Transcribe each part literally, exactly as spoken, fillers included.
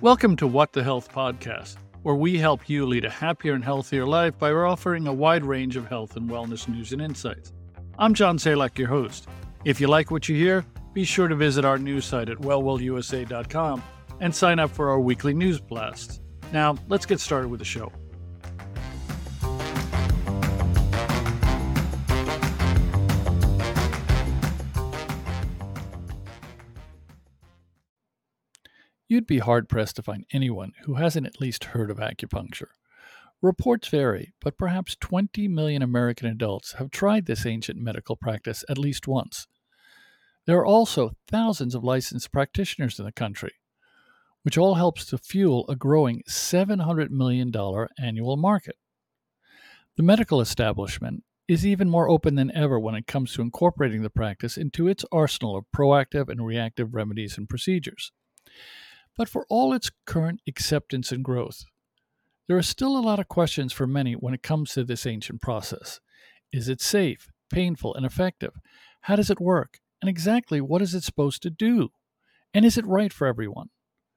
Welcome to What the Health Podcast, where we help you lead a happier and healthier life by offering a wide range of health and wellness news and insights. I'm John Salek, your host. If you like what you hear, be sure to visit our news site at well well u s a dot com and sign up for our weekly news blasts. Now, let's get started with the show. You'd be hard-pressed to find anyone who hasn't at least heard of acupuncture. Reports vary, but perhaps twenty million American adults have tried this ancient medical practice at least once. There are also thousands of licensed practitioners in the country, which all helps to fuel a growing seven hundred million dollars annual market. The medical establishment is even more open than ever when it comes to incorporating the practice into its arsenal of proactive and reactive remedies and procedures. But for all its current acceptance and growth, there are still a lot of questions for many when it comes to this ancient process. Is it safe, painful, and effective? How does it work? And exactly what is it supposed to do? And is it right for everyone?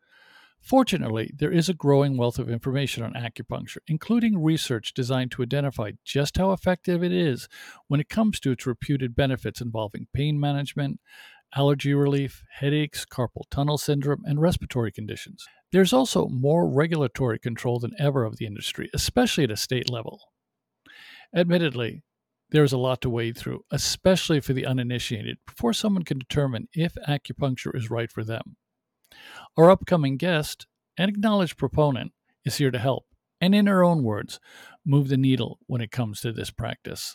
Fortunately, there is a growing wealth of information on acupuncture, including research designed to identify just how effective it is when it comes to its reputed benefits involving pain management, allergy relief, headaches, carpal tunnel syndrome, and respiratory conditions. There's also more regulatory control than ever of the industry, especially at a state level. Admittedly, there is a lot to wade through, especially for the uninitiated, before someone can determine if acupuncture is right for them. Our upcoming guest and acknowledged proponent is here to help, and in her own words, move the needle when it comes to this practice.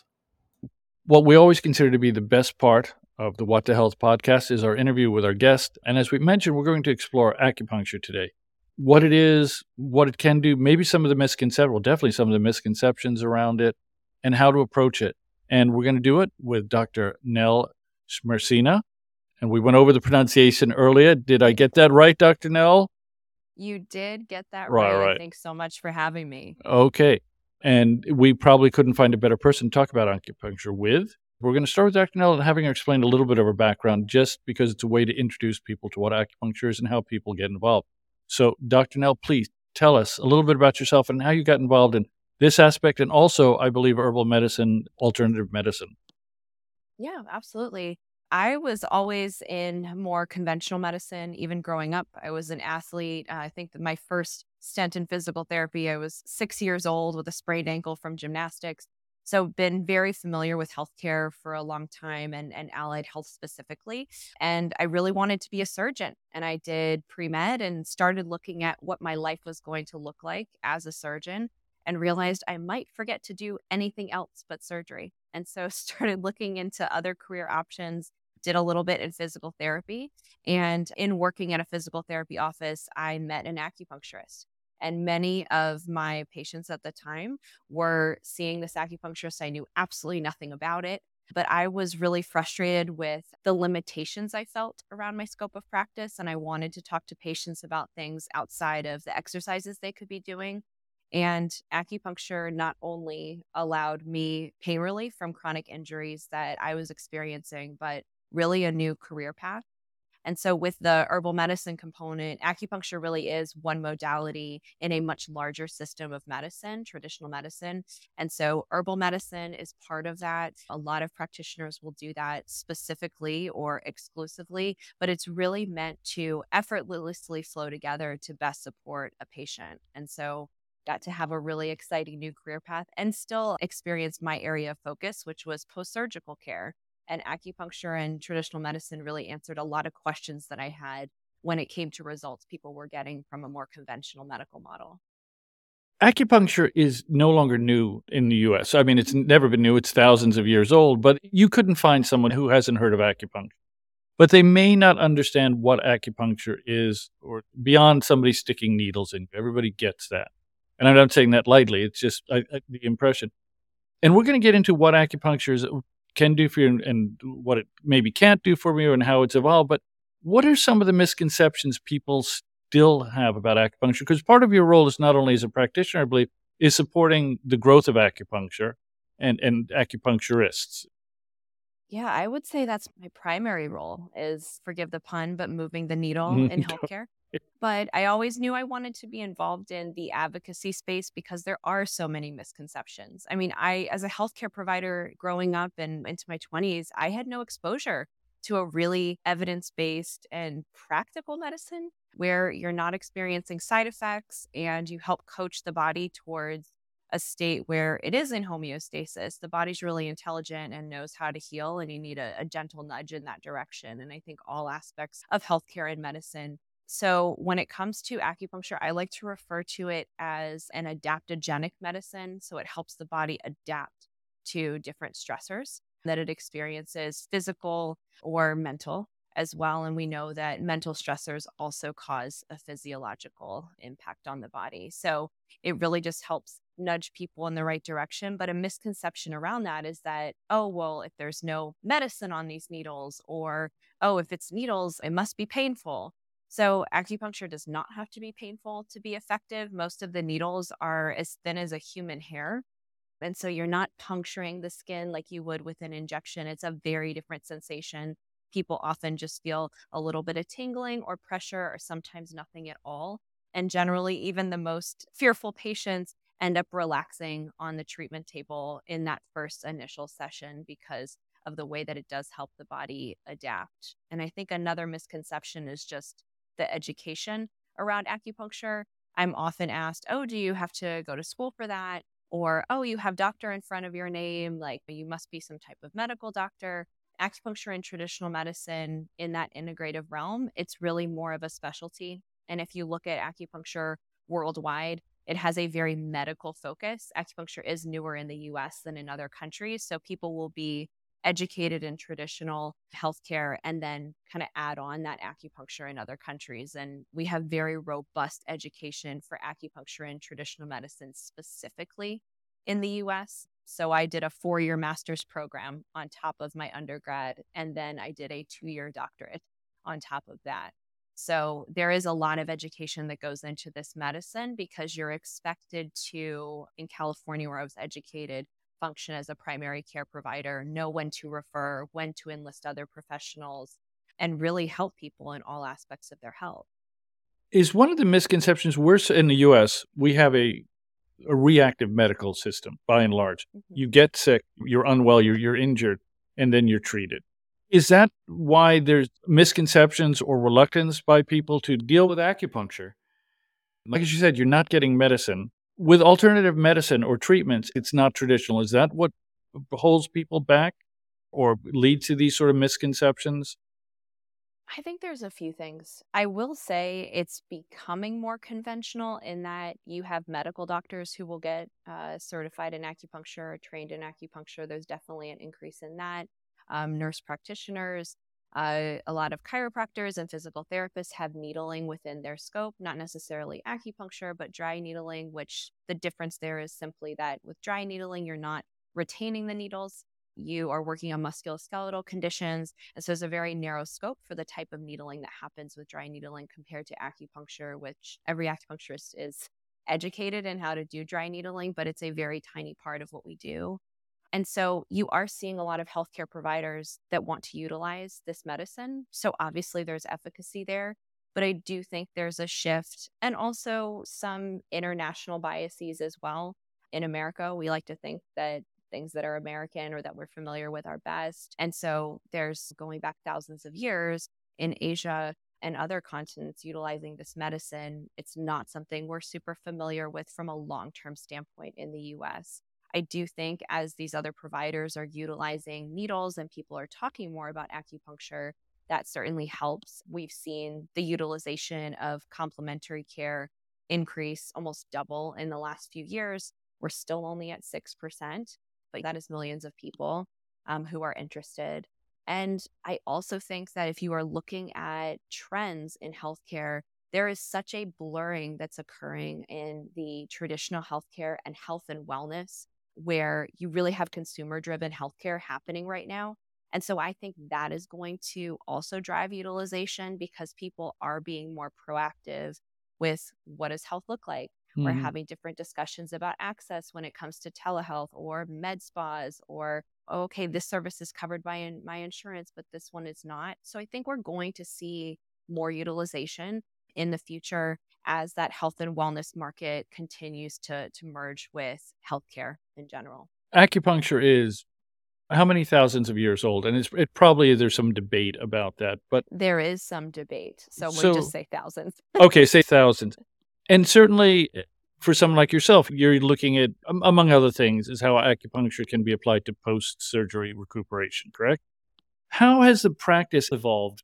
What we always consider to be the best part of the What the Health podcast is our interview with our guest. And as we mentioned, we're going to explore acupuncture today. What it is, what it can do, maybe some of the misconceptions, well, definitely some of the misconceptions around it, and how to approach it. And we're going to do it with Doctor Nell Schmersina. And we went over the pronunciation earlier. Did I get that right, Doctor Nell? You did get that right. right. right. Thanks so much for having me. Okay. And we probably couldn't find a better person to talk about acupuncture with. We're going to start with Doctor Nell and having her explain a little bit of her background, just because it's a way to introduce people to what acupuncture is and how people get involved. So, Doctor Nell, please tell us a little bit about yourself and how you got involved in this aspect, and also, I believe, herbal medicine, alternative medicine. Yeah, absolutely. I was always in more conventional medicine, even growing up. I was an athlete. Uh, I think that my first stint in physical therapy, I was six years old with a sprained ankle from gymnastics. So been very familiar with healthcare for a long time, and, and allied health specifically. And I really wanted to be a surgeon. And I did pre-med and started looking at what my life was going to look like as a surgeon, and realized I might forget to do anything else but surgery. And so started looking into other career options, did a little bit in physical therapy. And in working at a physical therapy office, I met an acupuncturist. And many of my patients at the time were seeing this acupuncturist. I knew absolutely nothing about it, but I was really frustrated with the limitations I felt around my scope of practice. And I wanted to talk to patients about things outside of the exercises they could be doing. And acupuncture not only allowed me pain relief from chronic injuries that I was experiencing, but really a new career path. And so with the herbal medicine component, acupuncture really is one modality in a much larger system of medicine, traditional medicine. And so herbal medicine is part of that. A lot of practitioners will do that specifically or exclusively, but it's really meant to effortlessly flow together to best support a patient. And so got to have a really exciting new career path and still experience my area of focus, which was post-surgical care. And acupuncture and traditional medicine really answered a lot of questions that I had when it came to results people were getting from a more conventional medical model. Acupuncture is no longer new in the U S. I mean, it's never been new. It's thousands of years old, but you couldn't find someone who hasn't heard of acupuncture. But they may not understand what acupuncture is, or beyond somebody sticking needles in. Everybody gets that. And I'm not saying that lightly. It's just I, I, the impression. And we're going to get into what acupuncture is, can do for you, and, and what it maybe can't do for you, and how it's evolved. But what are some of the misconceptions people still have about acupuncture? Because part of your role is not only as a practitioner, I believe, is supporting the growth of acupuncture and, and acupuncturists. Yeah, I would say that's my primary role is, forgive the pun, but moving the needle in Mhm. healthcare. But I always knew I wanted to be involved in the advocacy space because there are so many misconceptions. I mean, I, as a healthcare provider growing up and into my twenties, I had no exposure to a really evidence based and practical medicine where you're not experiencing side effects and you help coach the body towards a state where it is in homeostasis. The body's really intelligent and knows how to heal, and you need a, a gentle nudge in that direction. And I think all aspects of healthcare and medicine. So, when it comes to acupuncture, I like to refer to it as an adaptogenic medicine. So, it helps the body adapt to different stressors that it experiences, physical or mental as well. And we know that mental stressors also cause a physiological impact on the body. So, it really just helps nudge people in the right direction. But a misconception around that is that, oh, well, if there's no medicine on these needles, or, oh, if it's needles, it must be painful. So, acupuncture does not have to be painful to be effective. Most of the needles are as thin as a human hair. And so you're not puncturing the skin like you would with an injection. It's a very different sensation. People often just feel a little bit of tingling or pressure, or sometimes nothing at all. And generally, even the most fearful patients end up relaxing on the treatment table in that first initial session because of the way that it does help the body adapt. And I think another misconception is just the education around acupuncture. I'm often asked, oh, do you have to go to school for that? Or, oh, you have doctor in front of your name, like you must be some type of medical doctor. Acupuncture and traditional medicine in that integrative realm, it's really more of a specialty. And if you look at acupuncture worldwide, it has a very medical focus. Acupuncture is newer in the U S than in other countries. So people will be educated in traditional healthcare and then kind of add on that acupuncture in other countries. And we have very robust education for acupuncture and traditional medicine specifically in the U S. So I did a four year master's program on top of my undergrad, and then I did a two year doctorate on top of that. So there is a lot of education that goes into this medicine because you're expected to, in California, where I was educated, function as a primary care provider, know when to refer, when to enlist other professionals, and really help people in all aspects of their health. Is one of the misconceptions worse in the U S, we have a a reactive medical system by and large. Mhm. You get sick, you're unwell, you're you're injured, and then you're treated. Is that why there's misconceptions or reluctance by people to deal with acupuncture? Like as you said, you're not getting medicine. With alternative medicine or treatments, it's not traditional. Is that what holds people back or leads to these sort of misconceptions? I think there's a few things. I will say it's becoming more conventional in that you have medical doctors who will get uh, certified in acupuncture, trained in acupuncture. There's definitely an increase in that. Um, nurse practitioners, uh, a lot of chiropractors and physical therapists have needling within their scope, not necessarily acupuncture, but dry needling, which the difference there is simply that with dry needling, you're not retaining the needles. You are working on musculoskeletal conditions. And so there's a very narrow scope for the type of needling that happens with dry needling compared to acupuncture, which every acupuncturist is educated in how to do dry needling, but it's a very tiny part of what we do. And so you are seeing a lot of healthcare providers that want to utilize this medicine. So obviously there's efficacy there, but I do think there's a shift and also some international biases as well. In America, we like to think that things that are American or that we're familiar with are best. And so there's going back thousands of years in Asia and other continents utilizing this medicine. It's not something we're super familiar with from a long term standpoint in the U S. I do think as these other providers are utilizing needles and people are talking more about acupuncture, that certainly helps. We've seen the utilization of complementary care increase almost double in the last few years. We're still only at six percent, but that is millions of people um, who are interested. And I also think that if you are looking at trends in healthcare, there is such a blurring that's occurring in the traditional healthcare and health and wellness, where you really have consumer driven healthcare happening right now. And so I think that is going to also drive utilization because people are being more proactive with what does health look like. We're Mhm. having different discussions about access when it comes to telehealth or med spas or okay, this service is covered by in, my insurance, but this one is not. So I think we're going to see more utilization in the future as that health and wellness market continues to to merge with healthcare in general. Acupuncture is how many thousands of years old? And it's it probably there's some debate about that, but There is some debate, so we just so say thousands. okay, say thousands. And certainly eh, for someone like yourself, you're looking at, am- among other things, is how acupuncture can be applied to post-surgery recuperation, correct? How has the practice evolved?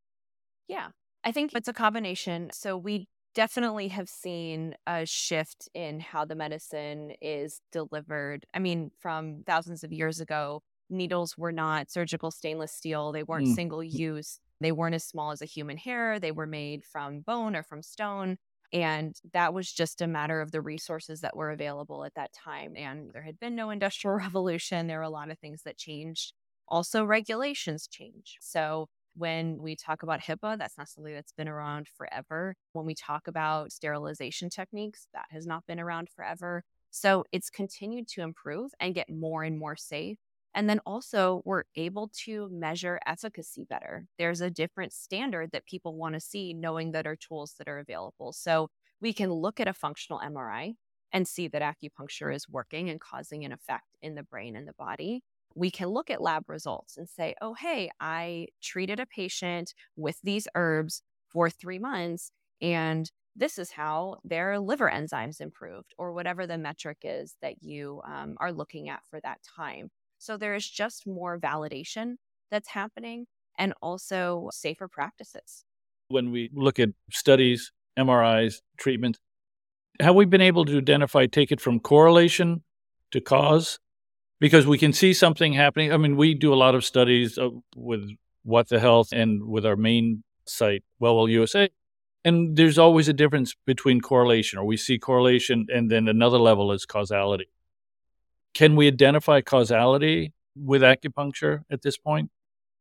Yeah, I think it's a combination. So we definitely have seen a shift in how the medicine is delivered. I mean, from thousands of years ago, needles were not surgical stainless steel, they weren't Mm, single use, they weren't as small as a human hair, they were made from bone or from stone. And that was just a matter of the resources that were available at that time. And there had been no industrial revolution. There were a lot of things that changed. Also, regulations change. So, when we talk about HIPAA, that's not something that's been around forever. When we talk about sterilization techniques, that has not been around forever. So it's continued to improve and get more and more safe. And then also, we're able to measure efficacy better. There's a different standard that people want to see, knowing that are tools that are available. So we can look at a functional M R I and see that acupuncture is working and causing an effect in the brain and the body. We can look at lab results and say, oh, hey, I treated a patient with these herbs for three months, and this is how their liver enzymes improved, or whatever the metric is that you um, are looking at for that time. So there is just more validation that's happening and also safer practices. When we look at studies, M R Is, treatments, have we been able to identify, take it from correlation to cause? Because we can see something happening. I mean, we do a lot of studies uh, with What the Health and with our main site, Well Well U S A. And there's always a difference between correlation, or we see correlation and then another level is causality. Can we identify causality with acupuncture at this point?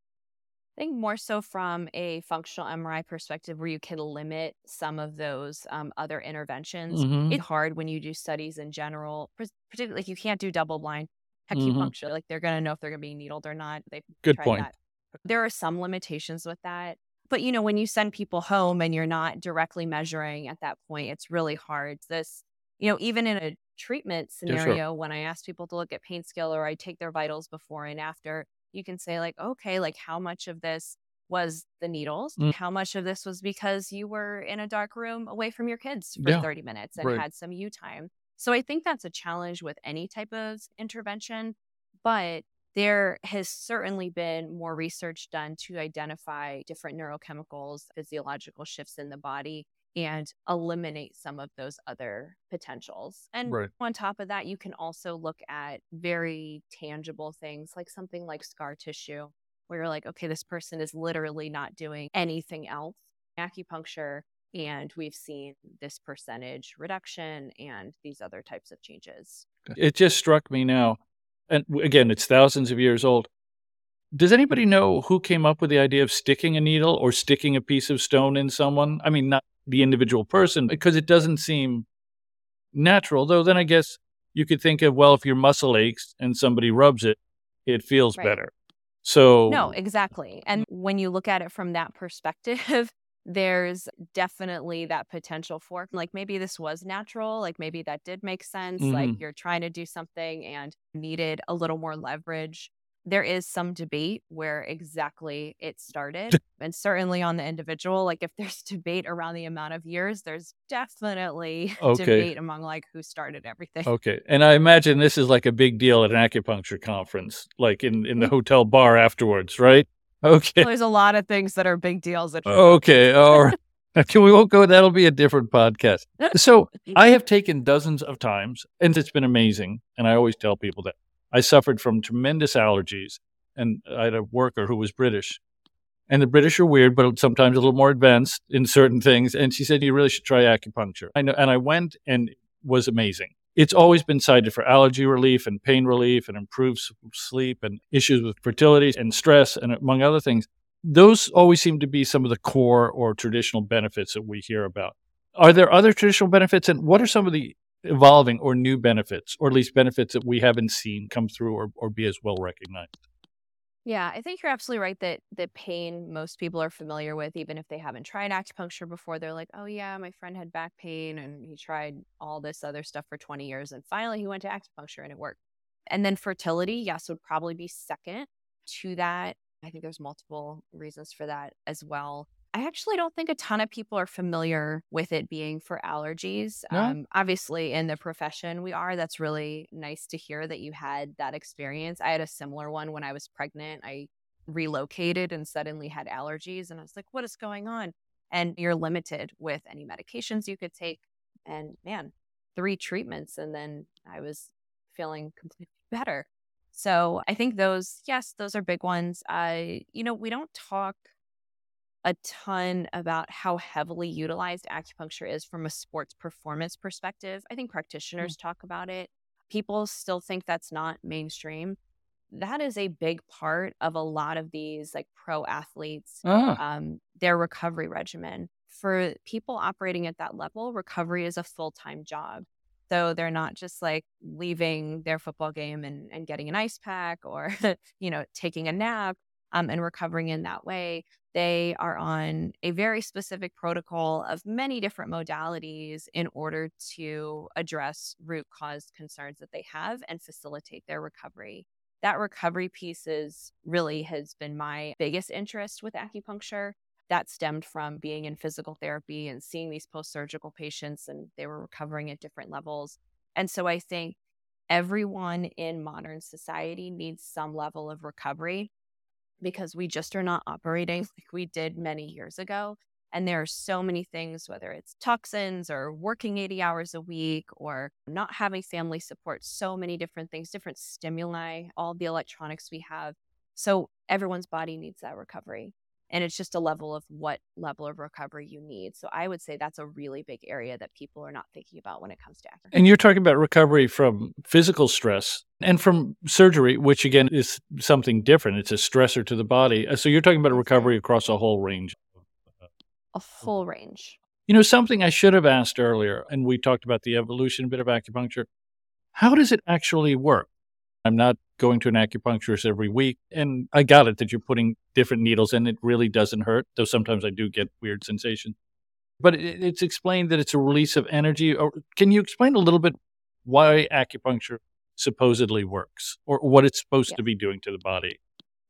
I think more so from a functional M R I perspective, where you can limit some of those um, other interventions. Mm-hmm. It's hard when you do studies in general, pers- particularly like you can't do double blind Mm-hmm. acupuncture. Like they're going to know if they're going to be needled or not. They've Good tried point. that. There are some limitations with that. But, you know, when you send people home and you're not directly measuring at that point, it's really hard. This, you know, even in a treatment Yeah, sure. scenario, when I ask people to look at pain scale or I take their vitals before and after, you can say, like, okay, like how much of this was the needles? Mm, How much of this was because you were in a dark room away from your kids for yeah, thirty minutes and right. had some you time? So I think that's a challenge with any type of intervention. But there has certainly been more research done to identify different neurochemicals, physiological shifts in the body, and eliminate some of those other potentials. And Right. on top of that, you can also look at very tangible things like something like scar tissue, where you're like, okay, this person is literally not doing anything else. Acupuncture, and we've seen this percentage reduction and these other types of changes. It just struck me now. And w- again, it's thousands of years old. Does anybody know who came up with the idea of sticking a needle or sticking a piece of stone in someone? I mean, not the individual person, because it doesn't seem natural. Though then I guess you could think of, well, if your muscle aches and somebody rubs it, it feels Right. better. So, No, exactly. And when you look at it from that perspective, there's definitely that potential for like maybe this was natural, like maybe that did make sense. Like mhm. you're trying to do something and needed a little more leverage. There is some debate where exactly it started. And certainly on the individual, like if there's debate around the amount of years, there's definitely Okay. debate among like who started everything. Okay. And I imagine this is like a big deal at an acupuncture conference, like in, in the hotel bar afterwards, right? Okay. There's a lot of things that are big deals at your Okay. conference. All right. Okay, we won't go. That'll be a different podcast. So I have taken dozens of times, and it's been amazing. And I always tell people that I suffered from tremendous allergies, and I had a worker who was British, and the British are weird, but sometimes a little more advanced in certain things. And she said, "You really should try acupuncture." I know, and I went, and it was amazing. It's always been cited for allergy relief and pain relief and improved s- sleep and issues with fertility and stress, and among other things. Those always seem to be some of the core or traditional benefits that we hear about. Are there other traditional benefits, and what are some of the evolving or new benefits, or at least benefits that we haven't seen come through or, or be as well recognized? Yeah, I think you're absolutely right that the pain most people are familiar with, even if they haven't tried acupuncture before, they're like, oh, yeah, my friend had back pain and he tried all this other stuff for twenty years. And finally, he went to acupuncture and it worked. And then fertility, yes, would probably be second to that. I think there's multiple reasons for that as well. I actually don't think a ton of people are familiar with it being for allergies. No? Um, obviously, in the profession we are, that's really nice to hear that you had that experience. I had a similar one when I was pregnant. I relocated and suddenly had allergies, and I was like, what is going on? And you're limited with any medications you could take. And man, three treatments, and then I was feeling completely better. So I think those, yes, those are big ones. I, you know, we don't talk a ton about how heavily utilized acupuncture is from a sports performance perspective. I think Mm. practitioners talk about it. People still think that's not mainstream. That is a big part of a lot of these like pro athletes, Ah, um, their recovery regimen. For people operating at that level, recovery is a full time job. So they're not just like leaving their football game and, and getting an ice pack or, you know, taking a nap um, and recovering in that way. They are on a very specific protocol of many different modalities in order to address root cause concerns that they have and facilitate their recovery. That recovery piece is really has been my biggest interest with acupuncture. That stemmed from being in physical therapy and seeing these post surgical patients, and they were recovering at different levels. And so I think everyone in modern society needs some level of recovery because we just are not operating like we did many years ago. And there are so many things, whether it's toxins or working eighty hours a week or not having family support, so many different things, different stimuli, all the electronics we have. So everyone's body needs that recovery. And it's just a level of what level of recovery you need. So I would say that's a really big area that people are not thinking about when it comes to acne. and you're talking about recovery from physical stress and from surgery, which again is something different. It's a stressor to the body. Uh, So you're talking about a Mhm. recovery across a whole range. A full range. You know, something I should have asked earlier, and we talked about the evolution a bit of acupuncture. How does it actually work? I'm not going to an acupuncturist every week, and I got it that you're putting different needles in. It really doesn't hurt, though sometimes I do get weird sensations. But it, it's explained that it's a release of energy. Or can you explain a little bit why acupuncture supposedly works, or what it's supposed to be doing to the body?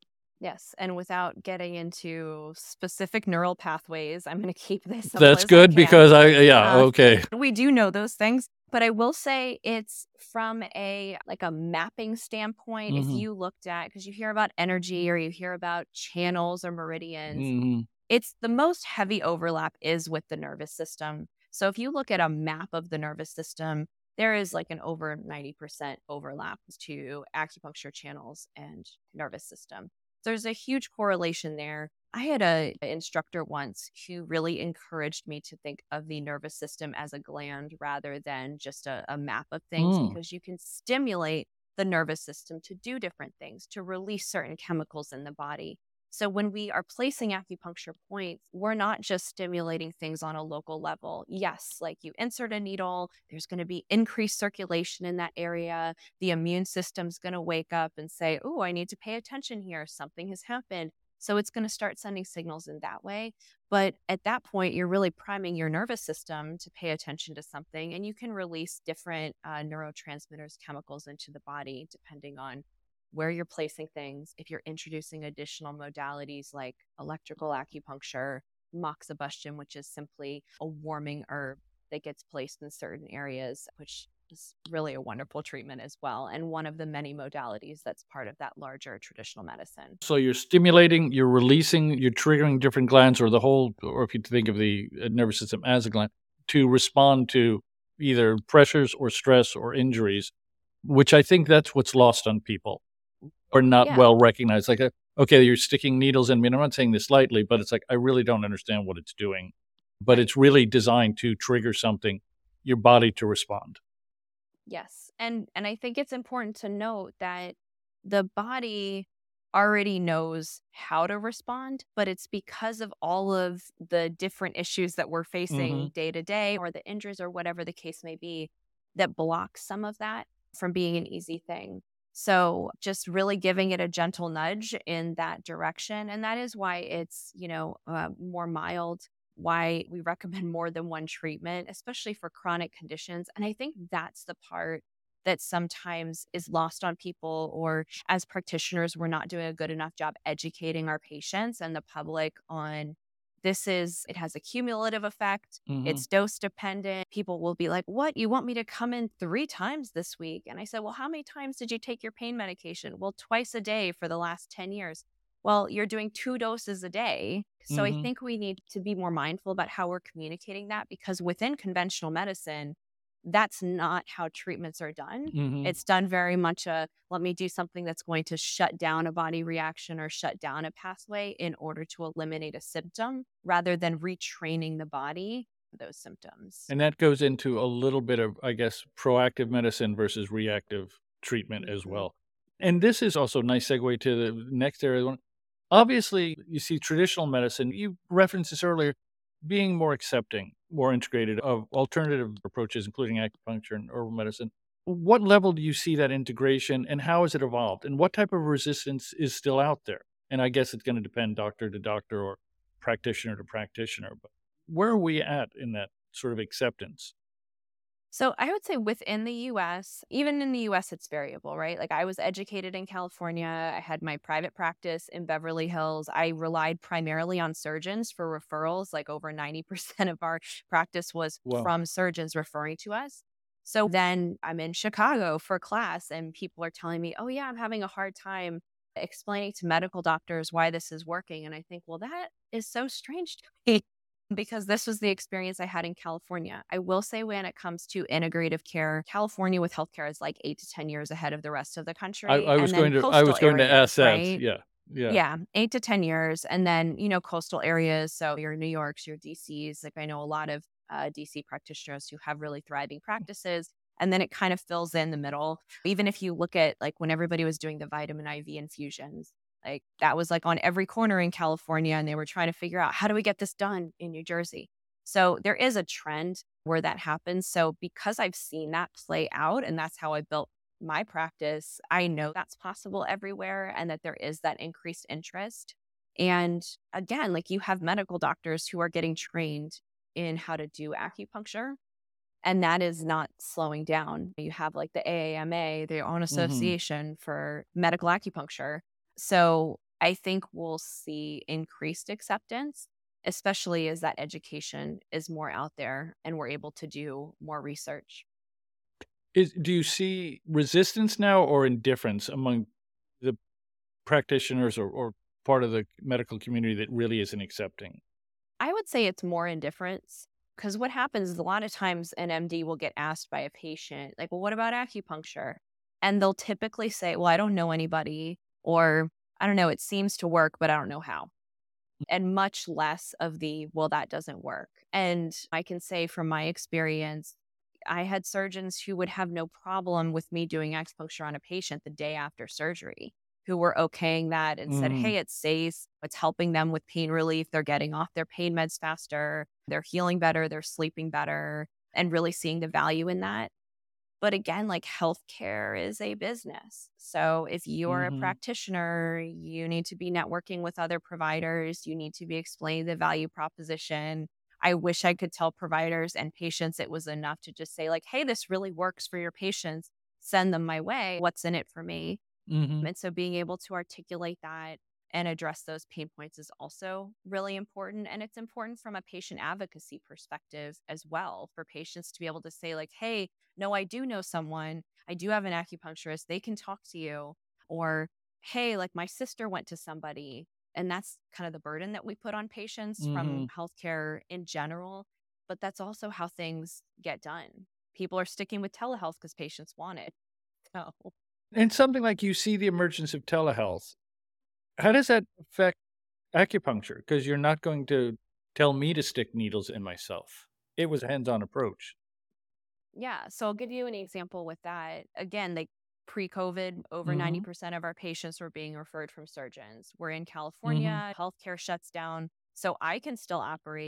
Yes, and without getting into specific neural pathways, I'm going to keep this simple That's as I good can. because I yeah Uh, okay. we do know those things, but I will say it's from a like a mapping standpoint. If Hmm. you looked at, because you hear about energy or you hear about channels or meridians, Hmm. it's the most heavy overlap is with the nervous system. So if you look at a map of the nervous system, there is like an over ninety percent overlap to acupuncture channels and nervous system. There's a huge correlation there. I had a a instructor once who really encouraged me to think of the nervous system as a gland rather than just a, a map of things Mm. because you can stimulate the nervous system to do different things, to release certain chemicals in the body. So when we are placing acupuncture points, we're not just stimulating things on a local level. Yes, like you insert a needle, there's going to be increased circulation in that area. The immune system's going to wake up and say, "Oh, I need to pay attention here. Something has happened." So it's going to start sending signals in that way. But at that point, you're really priming your nervous system to pay attention to something, and you can release different uh, neurotransmitters, chemicals into the body depending on where you're placing things. If you're introducing additional modalities like electrical acupuncture, moxibustion, which is simply a warming herb that gets placed in certain areas, which is really a wonderful treatment as well. And one of the many modalities that's part of that larger traditional medicine. So you're stimulating, you're releasing, you're triggering different glands, or the whole, or if you think of the uh, nervous system as a gland, to respond to either pressures or stress or injuries, which I think that's what's lost on people or not Yeah. well recognized. Like, uh, okay, you're sticking needles in me. And I'm not saying this lightly, but it's like, I really don't understand what it's doing. But Right. it's really designed to trigger something, your body to respond. Yes. And and I think it's important to note that the body already knows how to respond, but it's because of all of the different issues that we're facing Hmm. day to day or the injuries or whatever the case may be. that blocks some of that from being an easy thing. So just really giving it a gentle nudge in that direction. And that is why it's, you know, uh, more mild, why we recommend more than one treatment, especially for chronic conditions. And I think that's the part that sometimes is lost on people, or as practitioners, we're not doing a good enough job educating our patients and the public on this is, it has a cumulative effect. Hmm. It's dose dependent. People will be like, what? You want me to come in three times this week? And I said, well, how many times did you take your pain medication? Well, twice a day for the last ten years. Well, you're doing two doses a day. So I Hmm. think we need to be more mindful about how we're communicating that, because within conventional medicine, that's not how treatments are done. Hmm. It's done very much a let me do something that's going to shut down a body reaction or shut down a pathway in order to eliminate a symptom rather than retraining the body for those symptoms. And that goes into a little bit of, I guess, proactive medicine versus reactive treatment as Mhm. well. And this is also a nice segue to the next area. Obviously, you see traditional medicine, you referenced this earlier, being more accepting, more integrated of alternative approaches, including acupuncture and herbal medicine. What level do you see that integration and how has it evolved? And what type of resistance is still out there? And I guess it's going to depend doctor to doctor or practitioner to practitioner. But where are we at in that sort of acceptance? So I would say within the U S, even in the U S, it's variable, right? Like I was educated in California. I had my private practice in Beverly Hills. I relied primarily on surgeons for referrals. Like over ninety percent of our practice was Well, from surgeons referring to us. So then I'm in Chicago for class and people are telling me, oh, yeah, I'm having a hard time explaining to medical doctors why this is working. And I think, well, that is so strange to me because this was the experience I had in California. I will say when it comes to integrative care, California with healthcare is like eight to ten years ahead of the rest of the I, country. I was And then going to I coastal was going to ask areas, that. right? Yeah. Yeah. Yeah, eight to ten years. And then, you know, coastal areas. So your New Yorks, your D Cs. Like I know a lot of uh, D C practitioners who have really thriving practices. And then it kind of fills in the middle. Even if you look at like when everybody was doing the vitamin I V infusions, like that was like on every corner in California. And they were trying to figure out how do we get this done in New Jersey? So there is a trend where that happens. So because I've seen that play out and that's how I built my practice, I know that's possible everywhere and that there is that increased interest. And again, like you have medical doctors who are getting trained in how to do acupuncture, and that is not slowing down. You have like the A A M A, their own Hmm. association for medical acupuncture. So I think we'll see increased acceptance, especially as that education is more out there and we're able to do more research. Is do you see resistance now or indifference among the practitioners or, or part of the medical community that really isn't accepting? I would say it's more indifference because what happens is a lot of times an M D will get asked by a patient, like, well, what about acupuncture? And they'll typically say, well, I don't know anybody, or I don't know, it seems to work, but I don't know how. And much less of the, well, that doesn't work. And I can say from my experience, I had surgeons who would have no problem with me doing acupuncture on a patient the day after surgery, who were okaying that and said, Hmm. hey, it's safe. It's helping them with pain relief. They're getting off their pain meds faster. They're healing better. They're sleeping better, and really seeing the value in that. But again, like healthcare is a business. So if you're a Hmm. practitioner, you need to be networking with other providers. You need to be explaining the value proposition. I wish I could tell providers and patients it was enough to just say, like, hey, this really works for your patients. Send them my way. What's in it for me? Hmm. And so being able to articulate that and address those pain points is also really important. And it's important from a patient advocacy perspective as well for patients to be able to say, like, hey, no, I do know someone. I do have an acupuncturist. They can talk to you. Or, hey, like my sister went to somebody. And that's kind of the burden that we put on patients from Hmm. healthcare in general. But that's also how things get done. People are sticking with telehealth because patients want it. So. And something like you see the emergence of telehealth. How does that affect acupuncture? Because you're not going to tell me to stick needles in myself. It was a hands-on approach. Yeah. So I'll give you an example with that. Again, like pre COVID, over Hmm. ninety percent of our patients were being referred from surgeons. We're in Hmm. California, healthcare shuts down. So I can still operate,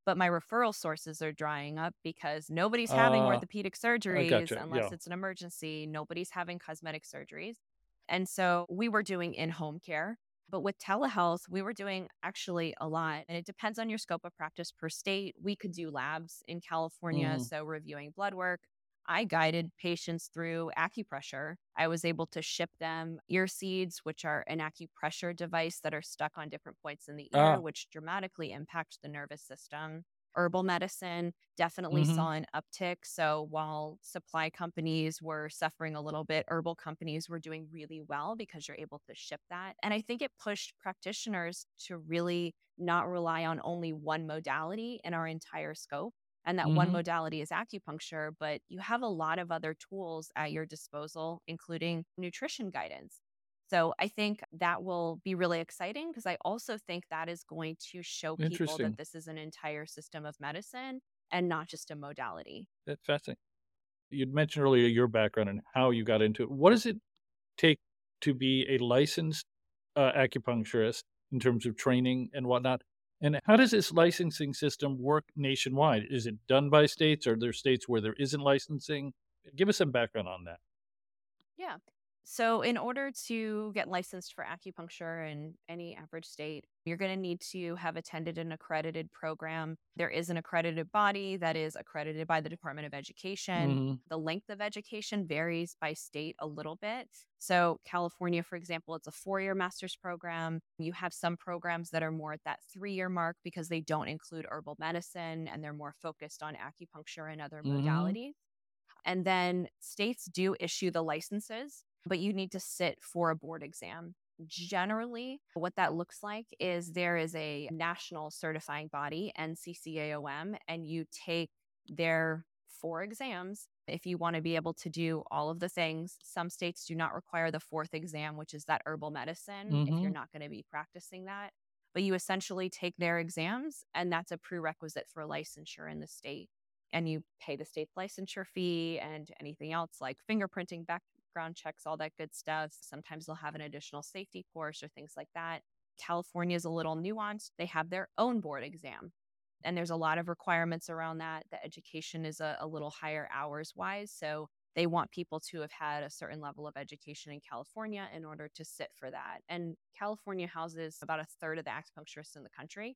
but my referral sources are drying up because nobody's having Uh, orthopedic I surgeries gotcha. unless Yeah. it's an emergency. Nobody's having cosmetic surgeries. And so we were doing in home care. But with telehealth, we were doing actually a lot. And it depends on your scope of practice per state. We could do labs in California, Hmm. so reviewing blood work. I guided patients through acupressure. I was able to ship them ear seeds, which are an acupressure device that are stuck on different points in the ear, Ah. which dramatically impacts the nervous system. Herbal medicine definitely Hmm. saw an uptick. So while supply companies were suffering a little bit, herbal companies were doing really well because you're able to ship that. And I think it pushed practitioners to really not rely on only one modality in our entire scope. And that one Hmm. modality is acupuncture, but you have a lot of other tools at your disposal, including nutrition guidance. So I think that will be really exciting because I also think that is going to show people that Interesting. this is an entire system of medicine and not just a modality. That's fascinating. You'd mentioned earlier your background and how you got into it. What does it take to be a licensed uh, acupuncturist in terms of training and whatnot? And how does this licensing system work nationwide? Is it done by states? Are there states where there isn't licensing? Give us some background on that. Yeah. So, in order to get licensed for acupuncture in any average state, you're going to need to have attended an accredited program. There is an accredited body that is accredited by the Department of Education. Hmm. The length of education varies by state a little bit. So, California, for example, it's a four year master's program. You have some programs that are more at that three year mark because they don't include herbal medicine and they're more focused on acupuncture and other Hmm. modalities. And then states do issue the licenses, but you need to sit for a board exam. Generally, what that looks like is there is a national certifying body, N C C A O M, and you take their four exams. If you want to be able to do all of the things, some states do not require the fourth exam, which is that herbal medicine, if you're Hmm. not going to be practicing that. But you essentially take their exams, and that's a prerequisite for licensure in the state, and you pay the state's licensure fee and anything else like fingerprinting, background checks, all that good stuff. Sometimes they'll have an additional safety course or things like that. California is a little nuanced. They have their own board exam, and there's a lot of requirements around that. The education is a, a little higher hours wise. So they want people to have had a certain level of education in California in order to sit for that. And California houses about a third of the acupuncturists in the country.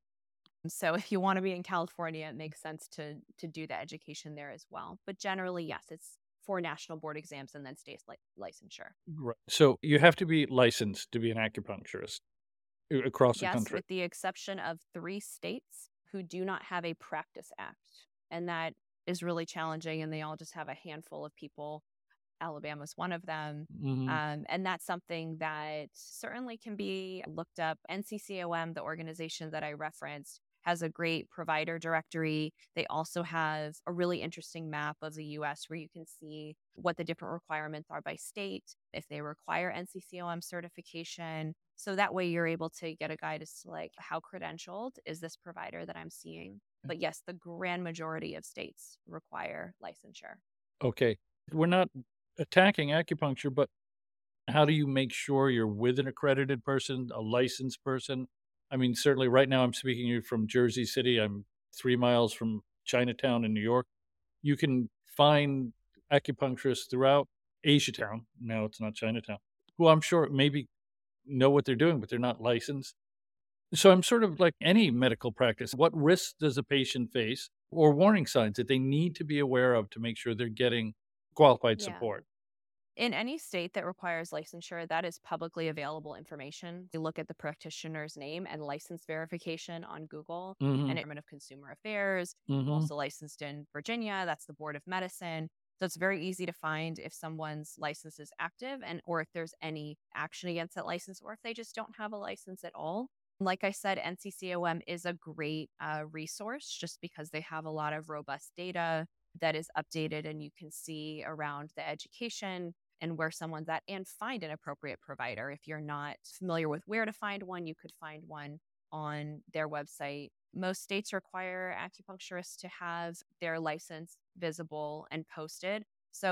So if you want to be in California, it makes sense to to do the education there as well. But generally, yes, it's for national board exams and then state li- licensure. Right. So you have to be licensed to be an acupuncturist a- across the Yes, country. with the exception of three states who do not have a practice act. And that is really challenging. And they all just have a handful of people. Alabama's one of them. Hmm. Um, and that's something that certainly can be looked up. N C C O M, the organization that I referenced, has a great provider directory. They also have a really interesting map of the U S where you can see what the different requirements are by state, if they require N C C O M certification. So that way you're able to get a guide as to like how credentialed is this provider that I'm seeing. But yes, the grand majority of states require licensure. Okay. We're not attacking acupuncture, but how do you make sure you're with an accredited person, a licensed person? I mean, certainly right now I'm speaking to you from Jersey City. I'm three miles from Chinatown in New York. You can find acupuncturists throughout Asiatown. Now it's not Chinatown, who I'm sure maybe know what they're doing, but they're not licensed. So I'm sort of like any medical practice. What risks does a patient face or warning signs that they need to be aware of to make sure they're getting qualified Yeah. support? In any state that requires licensure, that is publicly available information. You look at the practitioner's name and license verification on Google and Mhm. Department of Consumer Affairs. I'm Mhm. also licensed in Virginia. That's the Board of Medicine. So it's very easy to find if someone's license is active and or if there's any action against that license or if they just don't have a license at all. Like I said, N C C O M is a great uh, resource just because they have a lot of robust data that is updated and you can see around the education and where someone's at and find an appropriate provider. If you're not familiar with where to find one, you could find one on their website. Most states require acupuncturists to have their license visible and posted. So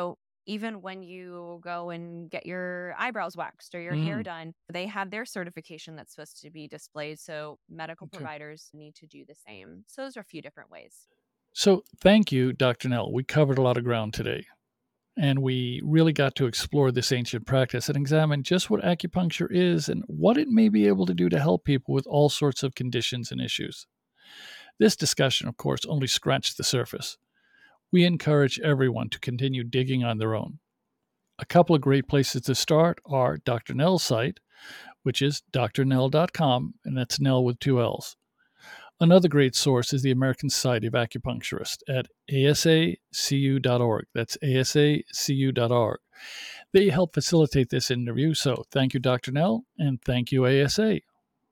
even when you go and get your eyebrows waxed or your Mm. hair done, they have their certification that's supposed to be displayed. So medical Okay. providers need to do the same. So those are a few different ways. So thank you, Doctor Nell. We covered a lot of ground today, and we really got to explore this ancient practice and examine just what acupuncture is and what it may be able to do to help people with all sorts of conditions and issues. This discussion, of course, only scratched the surface. We encourage everyone to continue digging on their own. A couple of great places to start are Doctor Nell's site, which is d r nell dot com, and that's Nell with two L's. Another great source is the American Society of Acupuncturists at A S A C U dot org. That's A S A C U dot org. They help facilitate this interview, so thank you, Doctor Nell, and thank you, A S A.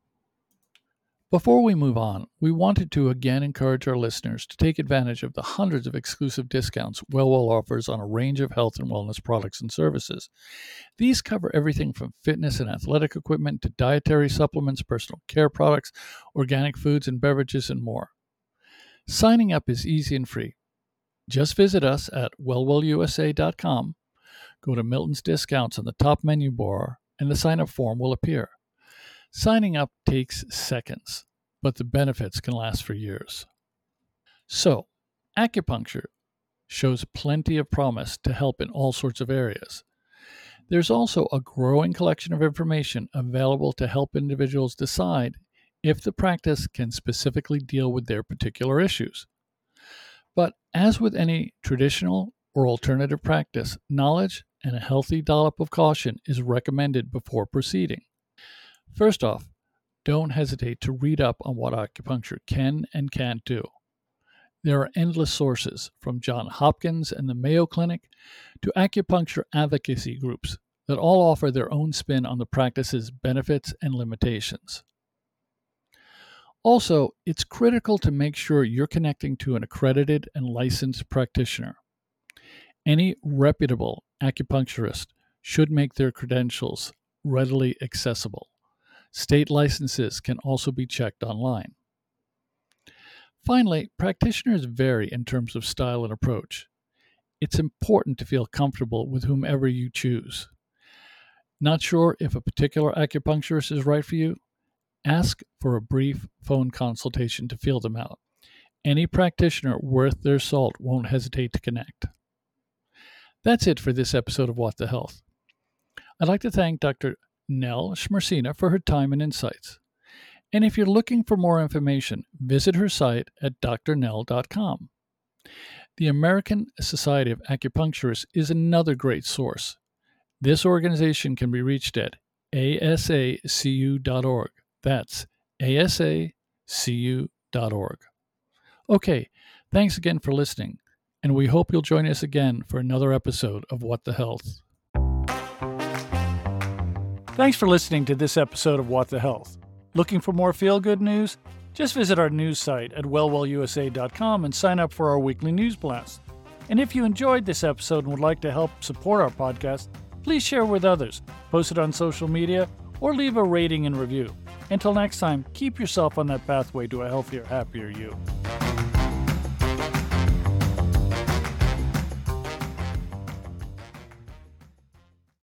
Before we move on, we wanted to again encourage our listeners to take advantage of the hundreds of exclusive discounts WellWell offers on a range of health and wellness products and services. These cover everything from fitness and athletic equipment to dietary supplements, personal care products, organic foods and beverages, and more. Signing up is easy and free. Just visit us at well well u s a dot com, go to Milton's Discounts on the top menu bar, and the sign-up form will appear. Signing up takes seconds, but the benefits can last for years. So, acupuncture shows plenty of promise to help in all sorts of areas. There's also a growing collection of information available to help individuals decide if the practice can specifically deal with their particular issues. But as with any traditional or alternative practice, knowledge and a healthy dollop of caution is recommended before proceeding. First off, don't hesitate to read up on what acupuncture can and can't do. There are endless sources, from Johns Hopkins and the Mayo Clinic to acupuncture advocacy groups, that all offer their own spin on the practice's benefits and limitations. Also, it's critical to make sure you're connecting to an accredited and licensed practitioner. Any reputable acupuncturist should make their credentials readily accessible. State licenses can also be checked online. Finally, practitioners vary in terms of style and approach. It's important to feel comfortable with whomever you choose. Not sure if a particular acupuncturist is right for you? Ask for a brief phone consultation to feel them out. Any practitioner worth their salt won't hesitate to connect. That's it for this episode of What the Health. I'd like to thank Doctor Nell Schmersina for her time and insights. And if you're looking for more information, visit her site at d r nell dot com. The American Society of Acupuncturists is another great source. This organization can be reached at A S A C U dot org. That's A S A C U dot org. Okay, thanks again for listening, and we hope you'll join us again for another episode of What the Health. Thanks for listening to this episode of What the Health. Looking for more feel-good news? Just visit our news site at well well u s a dot com and sign up for our weekly news blast. And if you enjoyed this episode and would like to help support our podcast, please share with others, post it on social media, or leave a rating and review. Until next time, keep yourself on that pathway to a healthier, happier you.